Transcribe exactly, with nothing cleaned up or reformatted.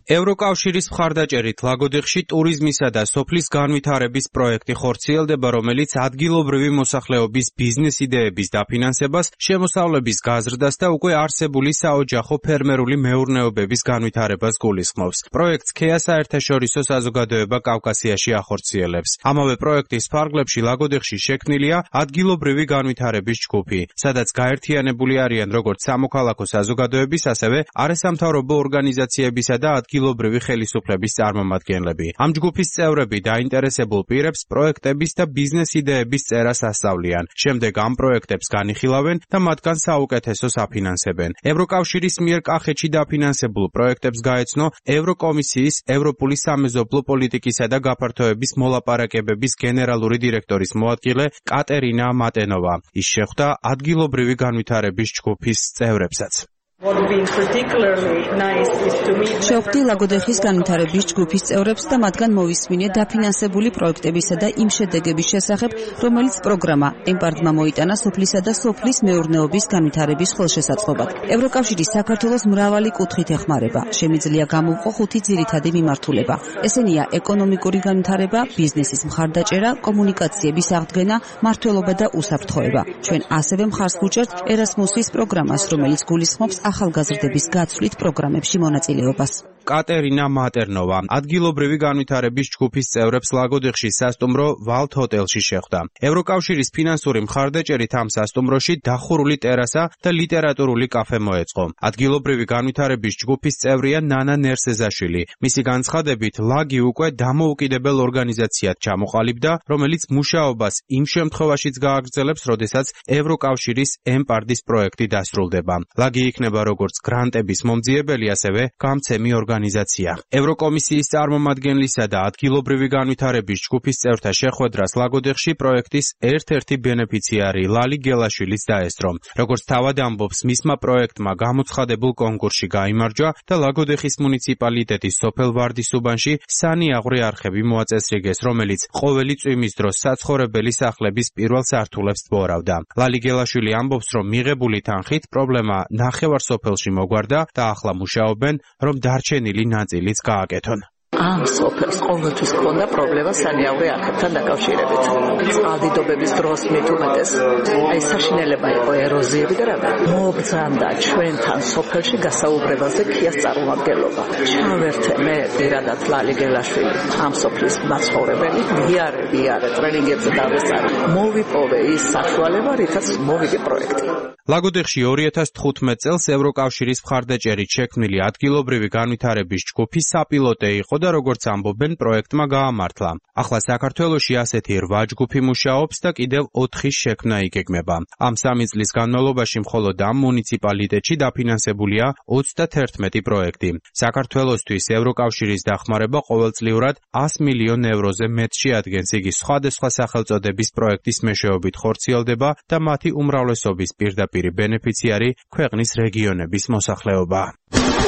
ევროკავშირის მხარდაჭერით ლაგოდეხში ტურიზმისა და სოფლის განვითარების პროექტი ხორციელდება, რომელიც ადგილობრივი მოსახლეობის ბიზნეს იდეების დაფინანსებას, შემოსავლების გაზრდას და უკვე არსებული საოჯახო ფერმერული მეურნეობების განვითარებას გულისხმობს. პროექტს ქეა საერთაშორისო საზოგადოება კავკასიაში ახორციელებს. ამავე პროექტის ფარგლებში ლაგოდეხში შექმნილია ადგილობრივი განვითარების ჯგუფი, სადაც გაერთიანებული არიან როგორც სამოქალაქო საზოგადოების, ასევე არასამთავრობო ორგანიზაციებისა და ადგილობრივი ხელისუფლების წარმომადგენლები. ამ ჯგუფის წევრები დაინტერესებულ პირებს პროექტების და ბიზნეს იდეების წერას ასწავლიან. შემდეგ ამ პროექტებს განიხილავენ და მათგან საუკეთესოს აფინანსებენ. ევროკავშირის მიერ კახეთში დაფინანსებულ პროექტებს გაეცნო ევროკომისიის ევროპული სამეზობლო პოლიტიკისა და გაფართოების მოლაპარაკებების გენერალური დირექტორის მოადგილე კატერინა მატენოვა. ის შეხვდა ადგილობრივი განვითარების ჯგუფის წევრებსაც. შეხვდი ლაგოდეხის განვითარების ჯგუფის წევრებს და მათგან მოვისმინე დაფინანსებული პროექტებისა და იმ შედეგების შესახებ, რომელიც პროგრამა ემპარტმა მოიტანა სოფლისა და სოფლის მეურნეობის განვითარების ხელშესაწყობად. ევროკავშირის საქართველოს მრავალი კუთხით ეხმარება. შემიძლია გამოვყო ხუთი ძირითადი მიმართულება. ესენია ეკონომიკური განვითარება, ბიზნესის მხარდაჭერა, კომუნიკაციების აღდგენა, მმართველობა და უსაფრთხოება. ჩვენ ასევე მხარს ვუჭერთ ერასმუსის პროგრამას, რომელიც გულისხმობს ახალგაზრდების გაცვლით პროგრამებში მონაწილეობას. კატერინა მატერნოვა ადგილობრივი განვითარების ჯგუფის წევრებს ლაგოდეხში სასტუმრო ვალთ ჰოტელში შეხვდა. ევროკავშირის ფინანსური მხარდაჭერით ამ სასტუმროში დახურული ტერასა და ლიტერატურული კაფე მოეწყო. ადგილობრივი განვითარების ჯგუფის წევრია ნანა ნერსეზაშვილი. მისი განცხადებით, ლაგი უკვე დამოუკიდებელ ორგანიზაციად ჩამოყალიბდა, რომელიც მუშაობას იმ შემთხვევაშიც გააგრძელებს, როდესაც ევროკავშირის ემპარდის პროექტი დასრულდება. ლაგი იქნება როგორც გრანტების მომძიებელი, ასევე გამცემი ორგანიზაცია. ევროკომისიის წარმომადგენლისა და ადგილობრივი განვითარების ჯგუფის წევრთა შეხვედრას ლაგოდეხში პროექტის ერთ-ერთი ბენეფიციარი ლალი გელაშვილიც დაესწრო. როგორც თავად ამბობს, მისმა პროექტმა გამოცხადებულ კონკურსში გაიმარჯვა და ლაგოდეხის მუნიციპალიტეტის სოფელ ვარდისუბანში სანიაღვრე არხები მოაწესრიგეს, რომელიც ყოველი წვიმის დროს საცხოვრებელი სახლების პირველ სართულებს ბორავდა. ლალი გელაშვილი ამბობს, რომ მიღებული თანხით პრობლემა ნახევარ სოფელში მოგვარდა და ახლა მუშაობენ, რომ დარჩენილი ნაწილიც გააკეთონ. ამ სოფელს ყოველთვის ჰქონდა პრობლემა სანიაღვრე არხებთან დაკავშირებით. წყალდიდობების დროს მით უმეტეს აი საშინელება იყო ეროზიები და რა. მოგზანდა ჩვენთან სოფელში გასაუბრებაზე ქიას წარმომადგენლობა. ჩავერთე მე პირადად ლალი გელაშვილი ამ სოფლის მაცხოვრებელი, ვიარე ვიარე ტრენინგებზე დავესწარი. მოვიპოვე ის საშუალება, რითაც მოვიგე პროექტი. ლაგოდეხში ორი ათას თხუთმეტ წელს ევროკავშირის მხარდაჭერით შექმნილი ადგილობრივი განვითარების ჯგუფი საპილოტე იყო და როგორც ამბობენ, პროექტმა გაამართლა. ახლა საქართველოში ასეთი რვა ჯგუფი მუშაობს და კიდევ ოთხის შექმნა იგეგმება. ამ სამი წლის განმავლობაში მხოლოდ ამ მუნიციპალიტეტში დაფინანსებულია ოცდაათერთმეტი პროექტი. საქართველოსთვის ევროკავშირის დახმარება ყოველწლიურად ას მილიონ ევროზე მეტში ადგენს. იგი სხვადასხვა სახელწოდების პროექტის მეშვეობით ხორციელდება და მათი უმრავლესობის პირდაპირ ბენეფიციარი ქვეყნის რეგიონების მოსახლეობა.